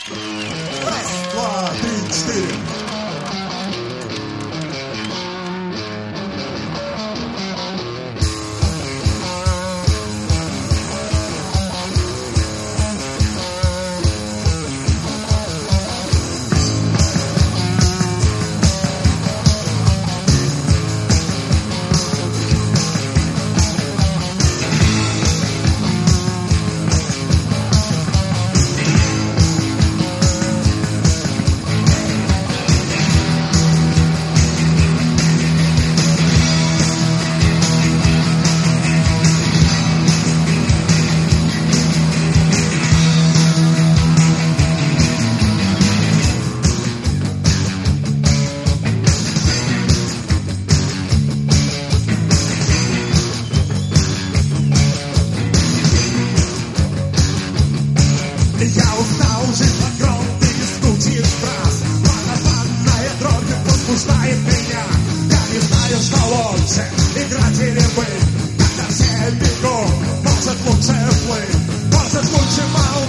Раз, два, три, четыре. Я устал жить в огромных скучных фраз. Монотонная дробь возбуждает меня. Я не знаю, что лучше, играть или быть. Когда все бегут, может лучше плыть, может лучше молчать.